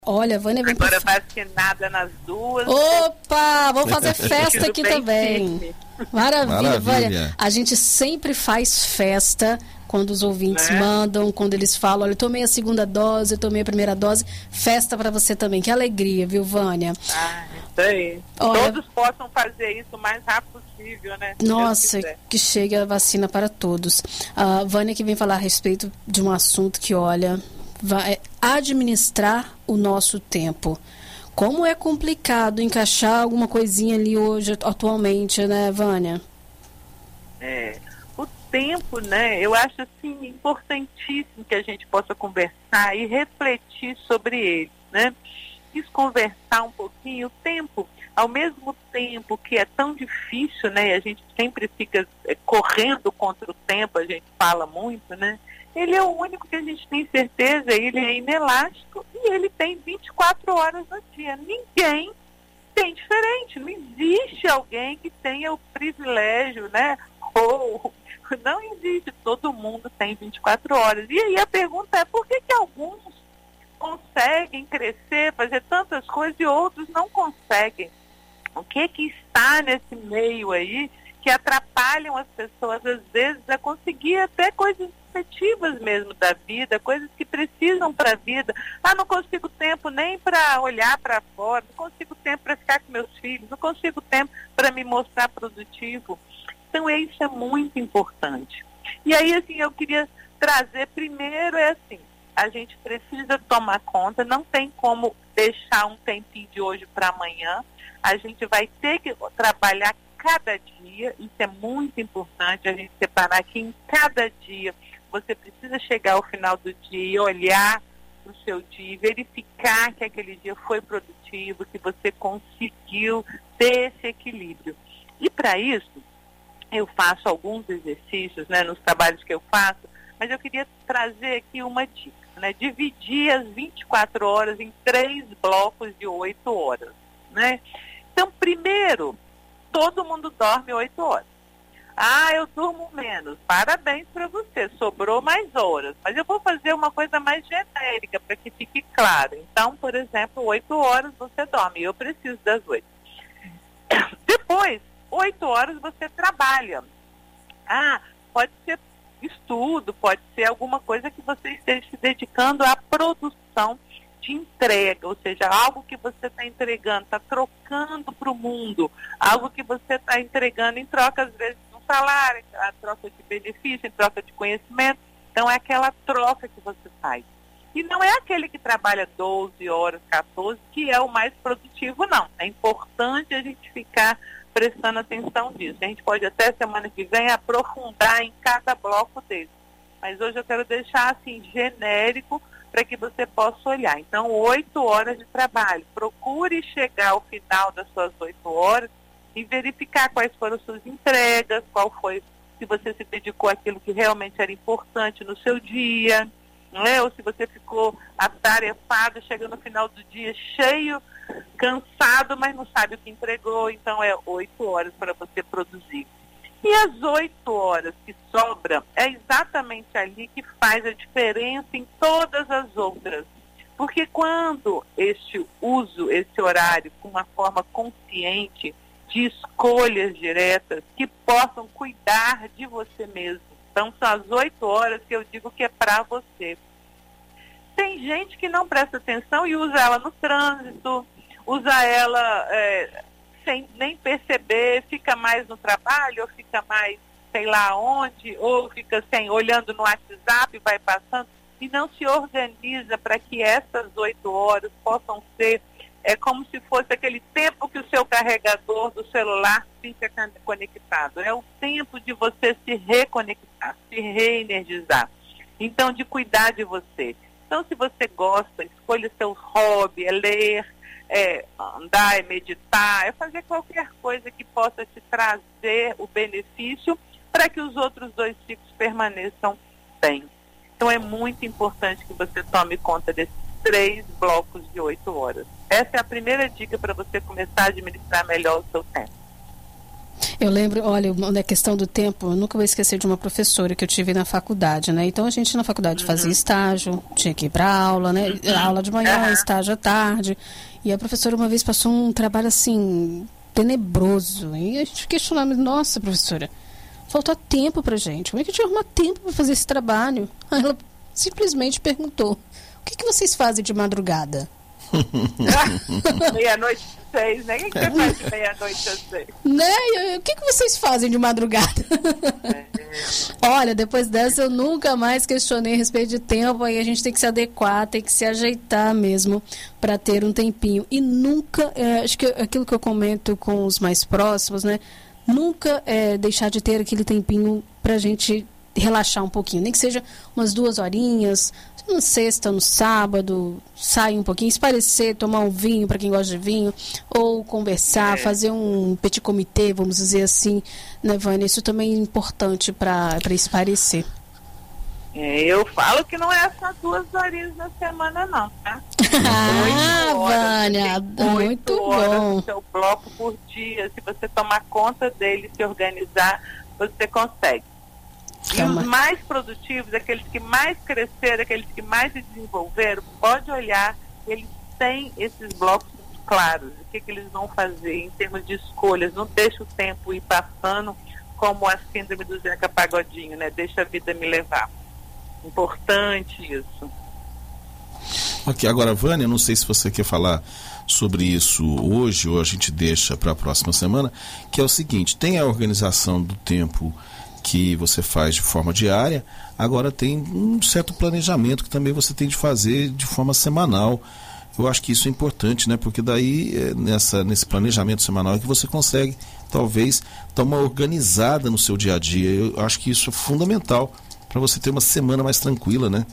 Olha, a Vânia vem agora vacinada nas duas. Opa, vamos fazer festa aqui também. Firme. Maravilha, Vânia. A gente sempre faz festa quando os ouvintes mandam, quando eles falam, olha, eu tomei a segunda dose, eu tomei a primeira dose, festa para você também. Que alegria, viu, Vânia? Isso aí. Olha, todos possam fazer isso o mais rápido possível, né? Nossa, que chegue a vacina para todos. A Vânia que vem falar a respeito de um assunto que, olha, vai administrar o nosso tempo. Como é complicado encaixar alguma coisinha ali hoje, atualmente, né, Vânia? O tempo, né? Eu acho, assim, importantíssimo que a gente possa conversar e refletir sobre ele, né? Quis conversar um pouquinho. O tempo, ao mesmo tempo que é tão difícil, né? A gente sempre fica correndo contra o tempo, a gente fala muito, né? Ele é o único que a gente tem certeza, ele é inelástico e ele tem 24 horas no dia. Ninguém tem diferente, não existe alguém que tenha o privilégio, né? Ou não existe, todo mundo tem 24 horas. E aí a pergunta é, por que alguns conseguem crescer, fazer tantas coisas e outros não conseguem? O que está nesse meio aí que atrapalham as pessoas, às vezes, a conseguir até coisas efetivas mesmo da vida, coisas que precisam para a vida. Não consigo tempo nem para olhar para fora, não consigo tempo para ficar com meus filhos, não consigo tempo para me mostrar produtivo. Então, isso é muito importante. E aí, assim, eu queria trazer, primeiro, a gente precisa tomar conta, não tem como deixar um tempinho de hoje para amanhã, a gente vai ter que trabalhar cada dia, isso é muito importante, a gente separar que em cada dia você precisa chegar ao final do dia e olhar para o seu dia, verificar que aquele dia foi produtivo, que você conseguiu ter esse equilíbrio. E para isso, eu faço alguns exercícios, né, nos trabalhos que eu faço, mas eu queria trazer aqui uma dica, né, dividir as 24 horas em 3 blocos de 8 horas, né? Então, primeiro, todo mundo dorme 8 horas. Eu durmo menos. Parabéns para você, sobrou mais horas. Mas eu vou fazer uma coisa mais genérica para que fique claro. Então, por exemplo, 8 horas você dorme. Eu preciso das 8. Depois, 8 horas você trabalha. Pode ser estudo, pode ser alguma coisa que você esteja se dedicando à produção de entrega, ou seja, algo que você está entregando, está trocando para o mundo, algo que você está entregando em troca, às vezes, de um salário, em troca de benefício, em troca de conhecimento. Então, é aquela troca que você faz. E não é aquele que trabalha 12 horas, 14, que é o mais produtivo, não. É importante a gente ficar prestando atenção nisso. A gente pode até semana que vem aprofundar em cada bloco dele. Mas hoje eu quero deixar assim genérico para que você possa olhar. Então, 8 horas de trabalho. Procure chegar ao final das suas 8 horas e verificar quais foram as suas entregas, qual foi, se você se dedicou àquilo que realmente era importante no seu dia, não é? Ou se você ficou atarefado, chega no final do dia cheio, cansado, mas não sabe o que entregou. Então, é 8 horas para você produzir. E as 8 horas que sobram é exatamente ali que faz a diferença em todas as outras. Porque quando esse horário com uma forma consciente, de escolhas diretas, que possam cuidar de você mesmo. Então, são as 8 horas que eu digo que é para você. Tem gente que não presta atenção e usa ela no trânsito, usa ela sem nem perceber, fica mais no trabalho, ou fica mais sei lá onde, ou fica olhando no WhatsApp, vai passando, e não se organiza para que essas 8 horas possam ser, como se fosse aquele tempo que o seu carregador do celular fica conectado. É o tempo de você se reconectar, se reenergizar. Então, de cuidar de você. Então, se você gosta, escolha seu hobby, é ler, andar, é meditar, é fazer qualquer coisa que possa te trazer o benefício para que os outros 2 ciclos permaneçam bem. Então, é muito importante que você tome conta desses 3 blocos de 8 horas. Essa é a primeira dica para você começar a administrar melhor o seu tempo. Eu lembro, olha, na questão do tempo, eu nunca vou esquecer de uma professora que eu tive na faculdade, né? Então a gente na faculdade fazia estágio, tinha que ir para aula, né? Aula de manhã, estágio à tarde. E a professora uma vez passou um trabalho assim tenebroso. E a gente questionava, nossa, professora, falta tempo pra gente. Como é que a gente arruma tempo para fazer esse trabalho? Aí ela simplesmente perguntou: o que vocês fazem de madrugada? Meia-noite às 6, né? O que você faz de meia-noite às 6? Né? O que vocês fazem de madrugada? Olha, depois dessa eu nunca mais questionei a respeito de tempo. Aí a gente tem que se adequar, tem que se ajeitar mesmo para ter um tempinho. E nunca, acho que aquilo que eu comento com os mais próximos, né? Nunca deixar de ter aquele tempinho pra gente relaxar um pouquinho, nem que seja umas 2 horinhas, na sexta, no sábado, sair um pouquinho, esparecer, tomar um vinho para quem gosta de vinho, ou conversar, fazer um petit comité, vamos dizer assim, né, Vânia? Isso também é importante para esparecer. Eu falo que não é só 2 horinhas na semana, não, tá? Vânia, muito bom. O seu bloco por dia, se você tomar conta dele, se organizar, você consegue. E os mais produtivos, aqueles que mais cresceram, aqueles que mais se desenvolveram, pode olhar, eles têm esses blocos claros. O que eles vão fazer em termos de escolhas? Não deixa o tempo ir passando como a síndrome do Zeca Pagodinho, né? Deixa a vida me levar. Importante isso. Ok, agora, Vânia, não sei se você quer falar sobre isso hoje ou a gente deixa para a próxima semana, que é o seguinte: tem a organização do tempo que você faz de forma diária, agora tem um certo planejamento que também você tem de fazer de forma semanal. Eu acho que isso é importante, né? Porque daí, nesse planejamento semanal, é que você consegue, talvez, dar uma organizada no seu dia a dia. Eu acho que isso é fundamental para você ter uma semana mais tranquila, né?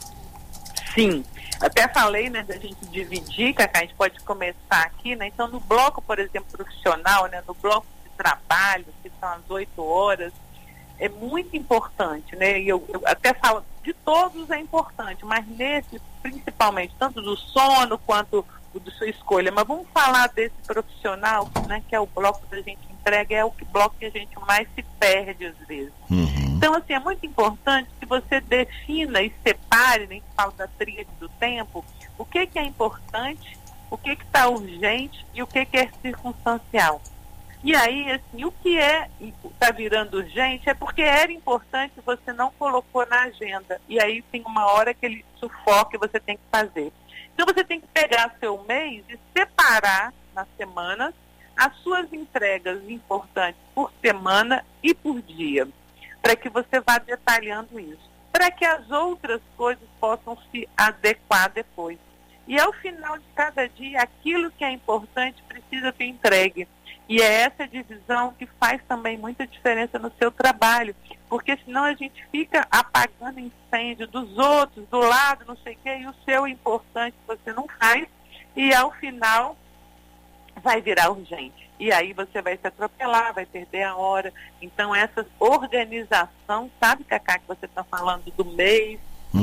Sim. Até falei, né, da gente dividir, Cacá, a gente pode começar aqui, né? Então, no bloco, por exemplo, profissional, né? No bloco de trabalho, que são as 8 horas, é muito importante, né? E eu até falo, de todos é importante, mas nesse, principalmente, tanto do sono quanto da sua escolha. Mas vamos falar desse profissional, né? Que é o bloco da gente entrega, é o bloco que a gente mais se perde às vezes. Então, assim, é muito importante que você defina e separe, nem fala da tríade do tempo, o que é importante, o que está urgente e o que é circunstancial. E aí, assim, o que está virando urgente é porque era importante e você não colocou na agenda. E aí tem uma hora que ele sufoca e você tem que fazer. Então você tem que pegar seu mês e separar nas semanas as suas entregas importantes por semana e por dia, para que você vá detalhando isso, para que as outras coisas possam se adequar depois. E ao final de cada dia, aquilo que é importante precisa ser entregue. E é essa divisão que faz também muita diferença no seu trabalho, porque senão a gente fica apagando incêndio dos outros, do lado, não sei o quê, e o seu importante você não faz, e ao final vai virar urgente. E aí você vai se atropelar, vai perder a hora. Então essa organização, sabe, Cacá, que você está falando do mês,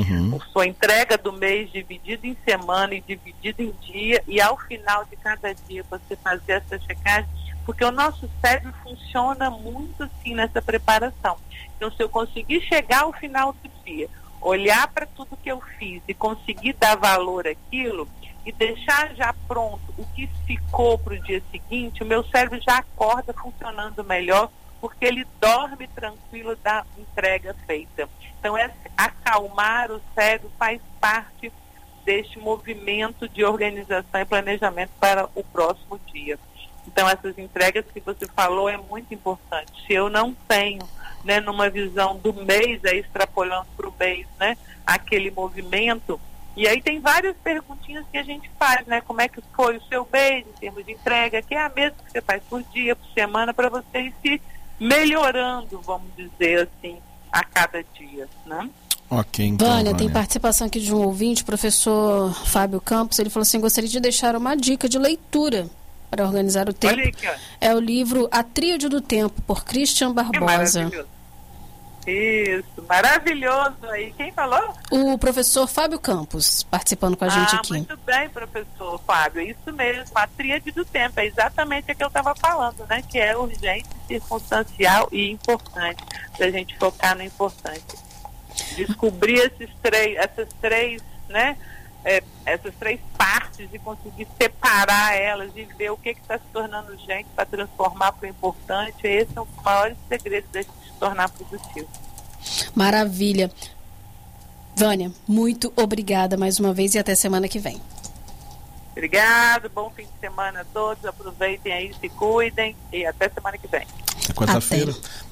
sua entrega do mês dividida em semana e dividida em dia, e ao final de cada dia você fazer essa checagem, porque o nosso cérebro funciona muito assim nessa preparação. Então, se eu conseguir chegar ao final do dia, olhar para tudo que eu fiz e conseguir dar valor àquilo e deixar já pronto o que ficou para o dia seguinte, o meu cérebro já acorda funcionando melhor, porque ele dorme tranquilo da entrega feita. Então, acalmar o cérebro faz parte deste movimento de organização e planejamento para o próximo dia. Então, essas entregas que você falou é muito importante. Se eu não tenho, né, numa visão do mês, extrapolando para o mês, né, aquele movimento, e aí tem várias perguntinhas que a gente faz, né, como é que foi o seu mês em termos de entrega, que é a mesma que você faz por dia, por semana, para você ir se melhorando, vamos dizer assim, a cada dia, né? Ok, então, Vânia, tem participação aqui de um ouvinte, professor Fábio Campos. Ele falou assim: gostaria de deixar uma dica de leitura para organizar o tempo. Olha aqui, ó. É o livro A Tríade do Tempo, por Christian Barbosa. Isso, maravilhoso aí. Quem falou? O professor Fábio Campos, participando com a gente aqui. Muito bem, professor Fábio, é isso mesmo, a tríade do tempo, é exatamente o que eu estava falando, né? Que é urgente, circunstancial e importante, para a gente focar no importante. Descobrir essas três, né? Essas três partes e conseguir separar elas e ver o que está se tornando urgente para transformar para o importante. Esse é um dos maiores segredos da gente se tornar produtivo. Maravilha. Vânia, muito obrigada mais uma vez e até semana que vem. Obrigado, bom fim de semana a todos, aproveitem aí, se cuidem e até semana que vem. É quarta-feira.